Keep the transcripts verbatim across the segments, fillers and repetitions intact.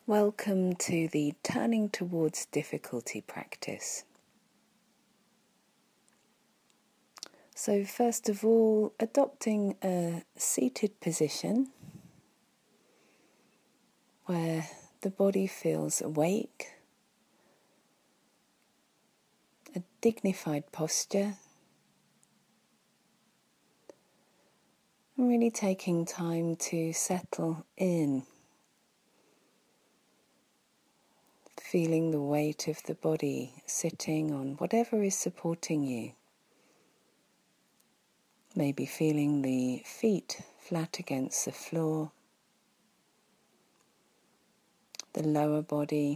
Welcome to the Turning Towards Difficulty practice. So first of all, adopting a seated position where the body feels awake, a dignified posture, and really taking time to settle in. Feeling the weight of the body sitting on whatever is supporting you. Maybe feeling the feet flat against the floor, the lower body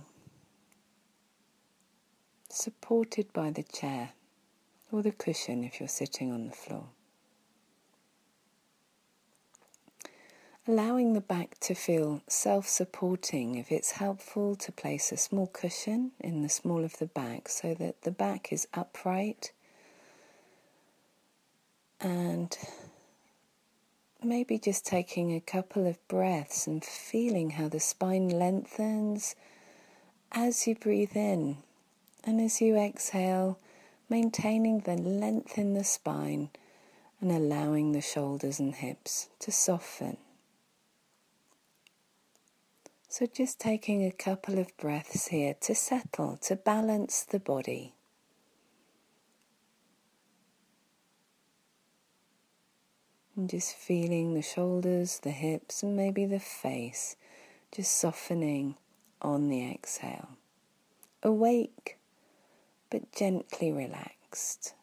supported by the chair or the cushion if you're sitting on the floor. Allowing the back to feel self-supporting. If it's helpful to place a small cushion in the small of the back so that the back is upright, and maybe just taking a couple of breaths and feeling how the spine lengthens as you breathe in, and as you exhale, maintaining the length in the spine and allowing the shoulders and hips to soften. So just taking a couple of breaths here to settle, to balance the body. And just feeling the shoulders, the hips, and maybe the face just softening on the exhale. Awake, but gently relaxed.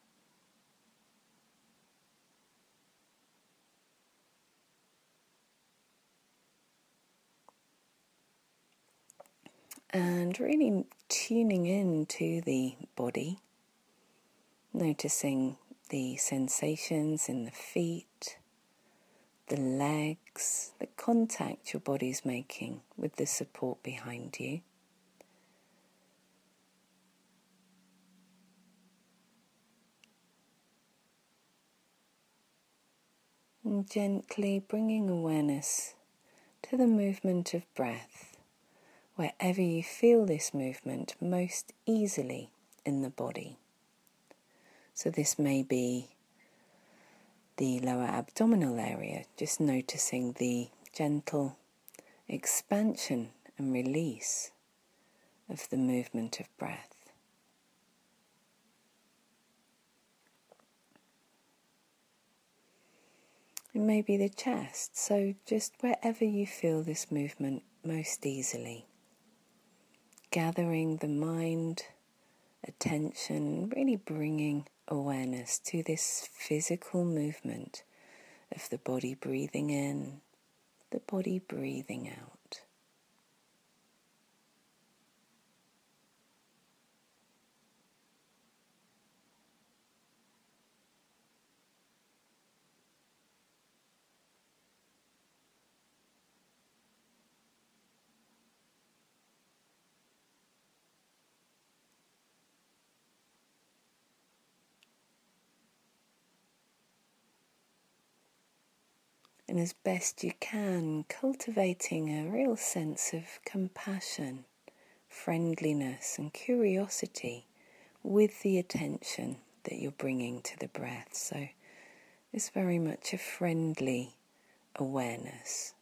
And really tuning in to the body, noticing the sensations in the feet, the legs, the contact your body's making with the support behind you. And gently bringing awareness to the movement of breath, wherever you feel this movement most easily in the body. So this may be the lower abdominal area, just noticing the gentle expansion and release of the movement of breath. It may be the chest, so just wherever you feel this movement most easily. Gathering the mind, attention, really bringing awareness to this physical movement of the body breathing in, the body breathing out. And as best you can, cultivating a real sense of compassion, friendliness and curiosity with the attention that you're bringing to the breath. So it's very much a friendly awareness.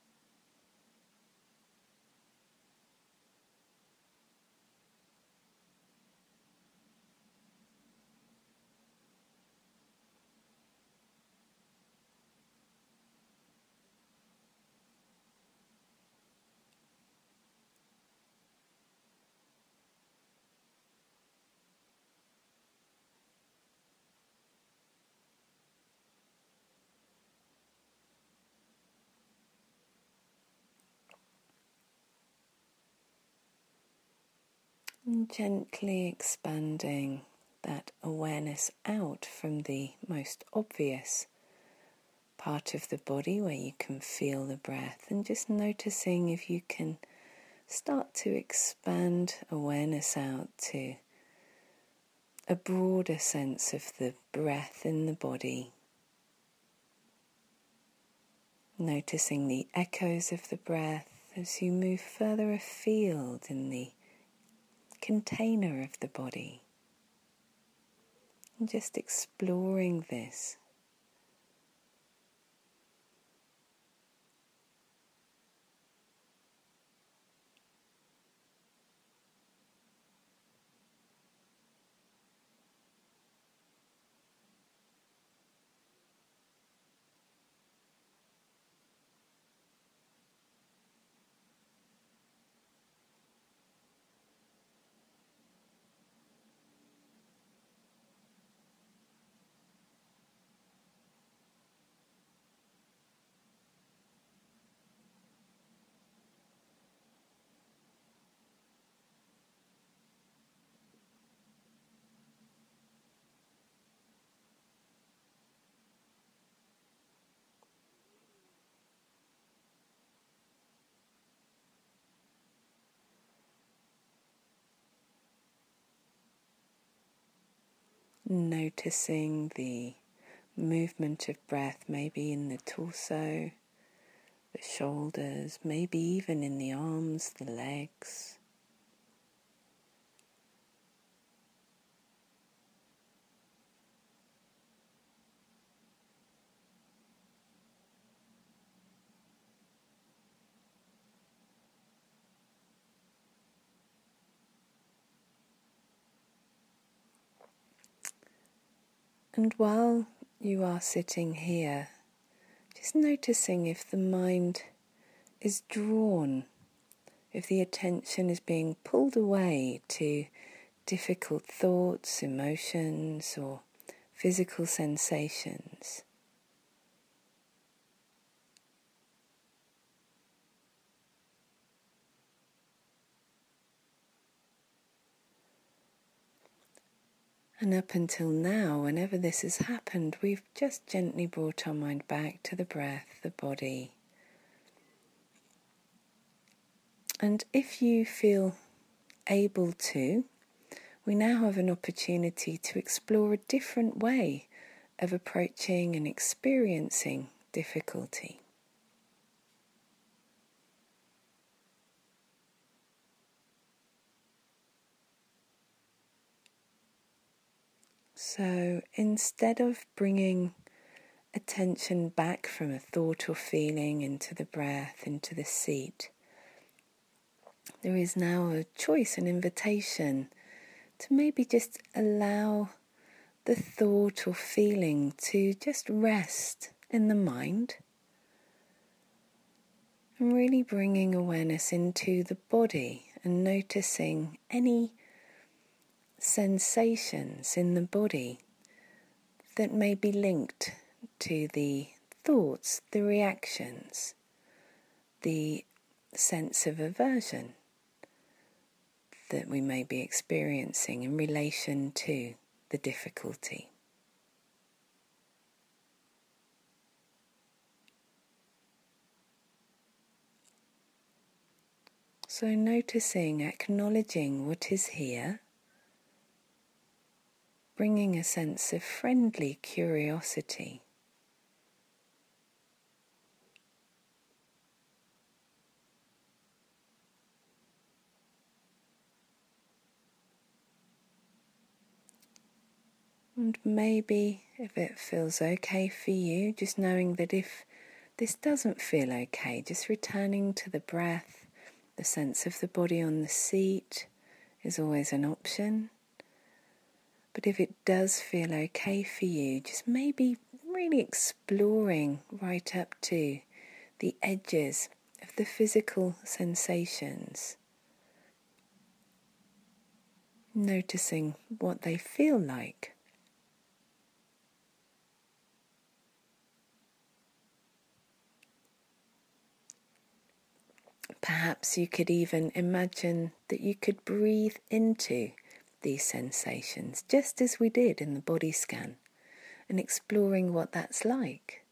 And gently expanding that awareness out from the most obvious part of the body where you can feel the breath, and just noticing if you can start to expand awareness out to a broader sense of the breath in the body. Noticing the echoes of the breath as you move further afield in the container of the body, and just exploring this. Noticing the movement of breath, maybe in the torso, the shoulders, maybe even in the arms, the legs. And while you are sitting here, just noticing if the mind is drawn, if the attention is being pulled away to difficult thoughts, emotions, or physical sensations. And up until now, whenever this has happened, we've just gently brought our mind back to the breath, the body. And if you feel able to, we now have an opportunity to explore a different way of approaching and experiencing difficulty. So instead of bringing attention back from a thought or feeling into the breath, into the seat, there is now a choice, an invitation to maybe just allow the thought or feeling to just rest in the mind, and really bringing awareness into the body and noticing any sensations in the body that may be linked to the thoughts, the reactions, the sense of aversion that we may be experiencing in relation to the difficulty. So noticing, acknowledging what is here, bringing a sense of friendly curiosity. And maybe, if it feels okay for you, just knowing that if this doesn't feel okay, just returning to the breath, the sense of the body on the seat is always an option. But if it does feel okay for you, just maybe really exploring right up to the edges of the physical sensations, noticing what they feel like. Perhaps you could even imagine that you could breathe into these sensations, just as we did in the body scan, and exploring what that's like.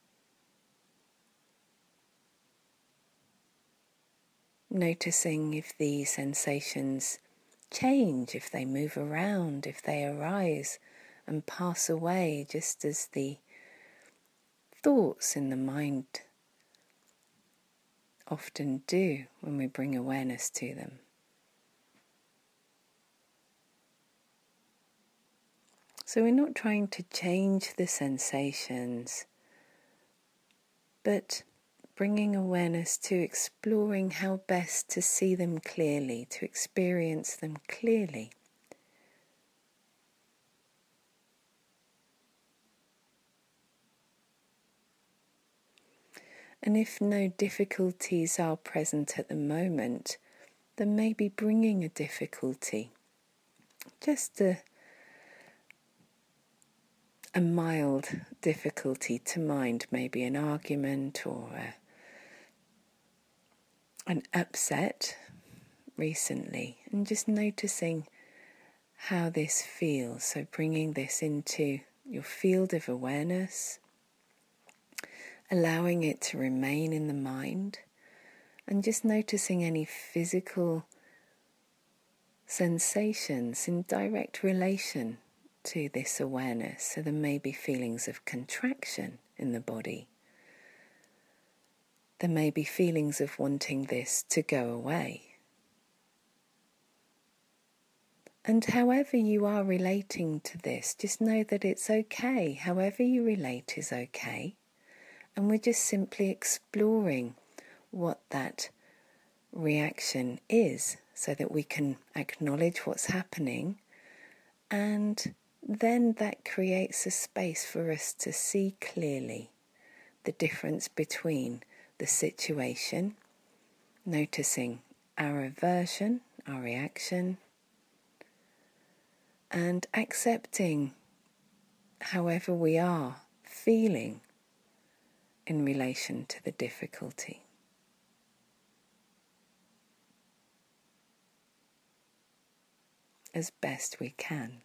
Noticing if the sensations change, if they move around, if they arise and pass away, just as the thoughts in the mind often do when we bring awareness to them. So we're not trying to change the sensations, but bringing awareness to exploring how best to see them clearly, to experience them clearly. And if no difficulties are present at the moment, then maybe bringing a difficulty, just a a mild difficulty to mind, maybe an argument or a, an upset recently, and just noticing how this feels. So bringing this into your field of awareness, allowing it to remain in the mind, and just noticing any physical sensations in direct relation to this awareness. So there may be feelings of contraction in the body. There may be feelings of wanting this to go away. And however you are relating to this, just know that it's okay. However you relate is okay. And we're just simply exploring what that reaction is so that we can acknowledge what's happening, and then that creates a space for us to see clearly the difference between the situation, noticing our aversion, our reaction, and accepting however we are feeling in relation to the difficulty. As best we can.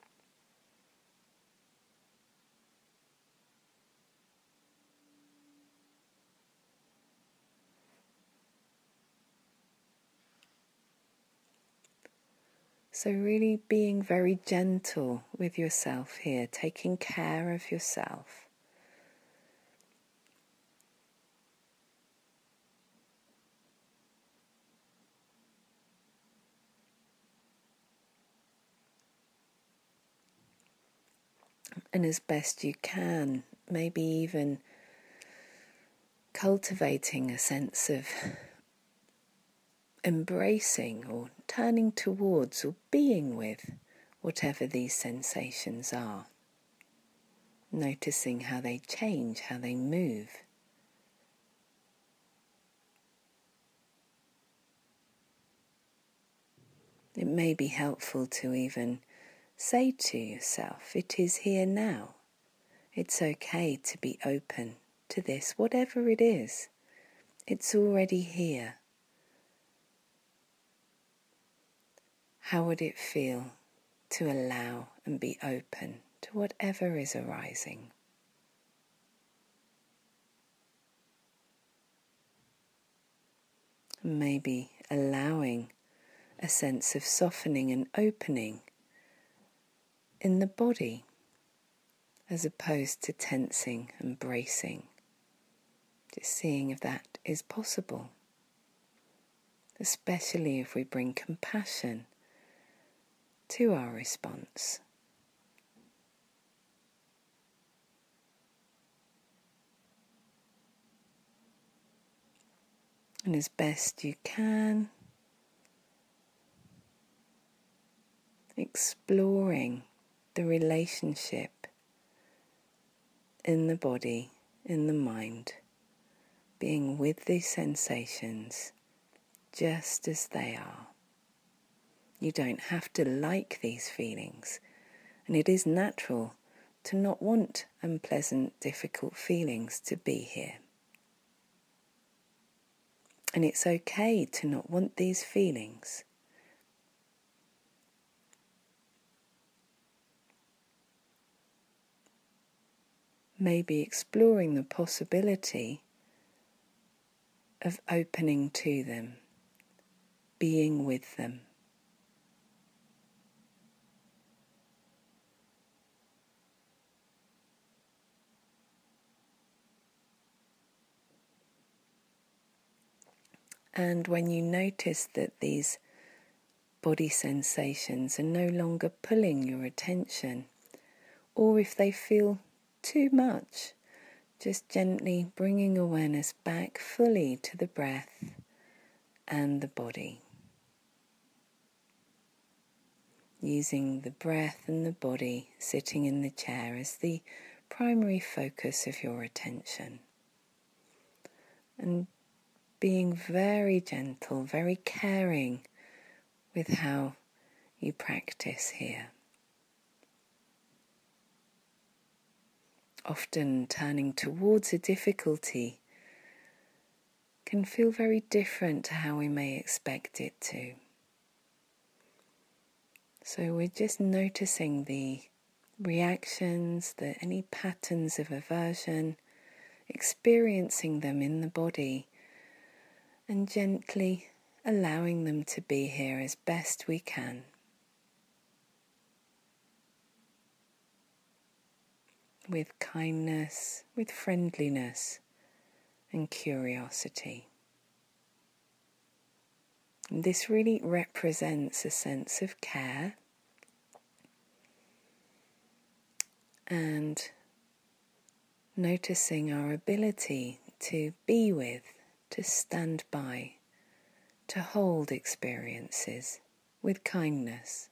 So really being very gentle with yourself here, taking care of yourself. And as best you can, maybe even cultivating a sense of embracing or turning towards or being with whatever these sensations are. Noticing how they change, how they move. It may be helpful to even say to yourself, it is here now. It's okay to be open to this, whatever it is. It's already here. How would it feel to allow and be open to whatever is arising? Maybe allowing a sense of softening and opening in the body as opposed to tensing and bracing. Just seeing if that is possible, especially if we bring compassion to our response. And as best you can, exploring the relationship in the body, in the mind, being with these sensations just as they are. You don't have to like these feelings, and it is natural to not want unpleasant, difficult feelings to be here. And it's okay to not want these feelings. Maybe exploring the possibility of opening to them, being with them. And when you notice that these body sensations are no longer pulling your attention, or if they feel too much, just gently bringing awareness back fully to the breath and the body. Using the breath and the body sitting in the chair as the primary focus of your attention. And being very gentle, very caring with how you practice here. Often turning towards a difficulty can feel very different to how we may expect it to. So we're just noticing the reactions, the any patterns of aversion, experiencing them in the body, and gently allowing them to be here as best we can. With kindness, with friendliness and curiosity. And this really represents a sense of care and noticing our ability to be with, to stand by, to hold experiences with kindness.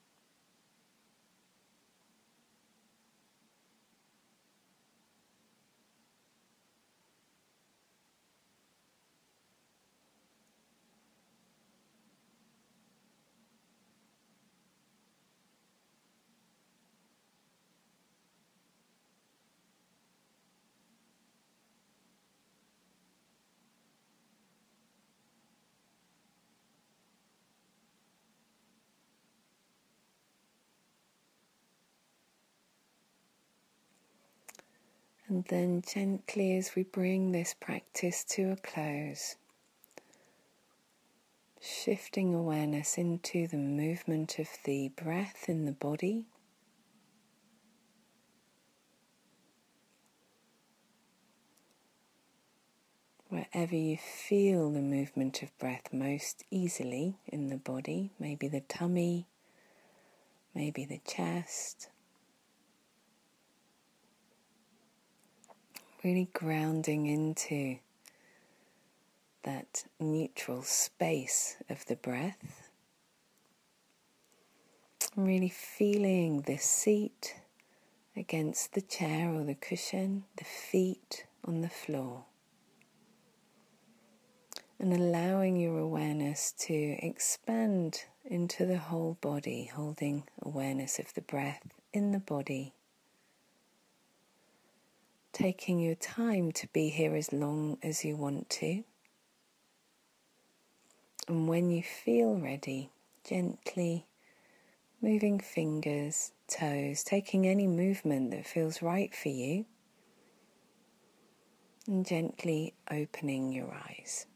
And then gently, as we bring this practice to a close, shifting awareness into the movement of the breath in the body. Wherever you feel the movement of breath most easily in the body, maybe the tummy, maybe the chest. Really grounding into that neutral space of the breath. Really feeling the seat against the chair or the cushion, the feet on the floor. And allowing your awareness to expand into the whole body, holding awareness of the breath in the body. Taking your time to be here as long as you want to. And when you feel ready, gently moving fingers, toes, taking any movement that feels right for you, and gently opening your eyes.